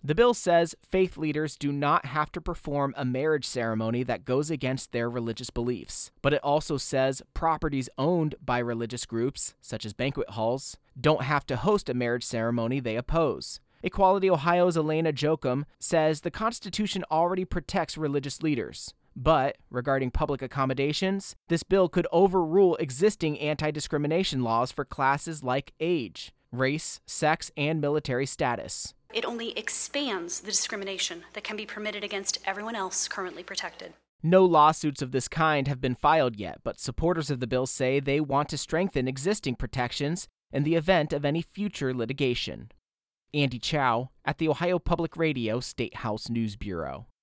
The bill says faith leaders do not have to perform a marriage ceremony that goes against their religious beliefs, but it also says properties owned by religious groups, such as banquet halls, don't have to host a marriage ceremony they oppose. Equality Ohio's Elena Jochum says the Constitution already protects religious leaders. But, regarding public accommodations, this bill could overrule existing anti-discrimination laws for classes like age, race, sex, and military status. It only expands the discrimination that can be permitted against everyone else currently protected. No lawsuits of this kind have been filed yet, but supporters of the bill say they want to strengthen existing protections in the event of any future litigation. Andy Chow at the Ohio Public Radio State House News Bureau.